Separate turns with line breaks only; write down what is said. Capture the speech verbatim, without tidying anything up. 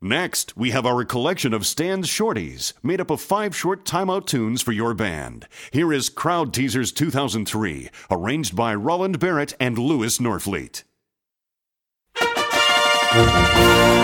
Next, we have our collection of Stan's Shorties, made up of five short timeout tunes for your band. Here is Crowd Teasers two thousand three, arranged by Roland Barrett and Louis Norfleet.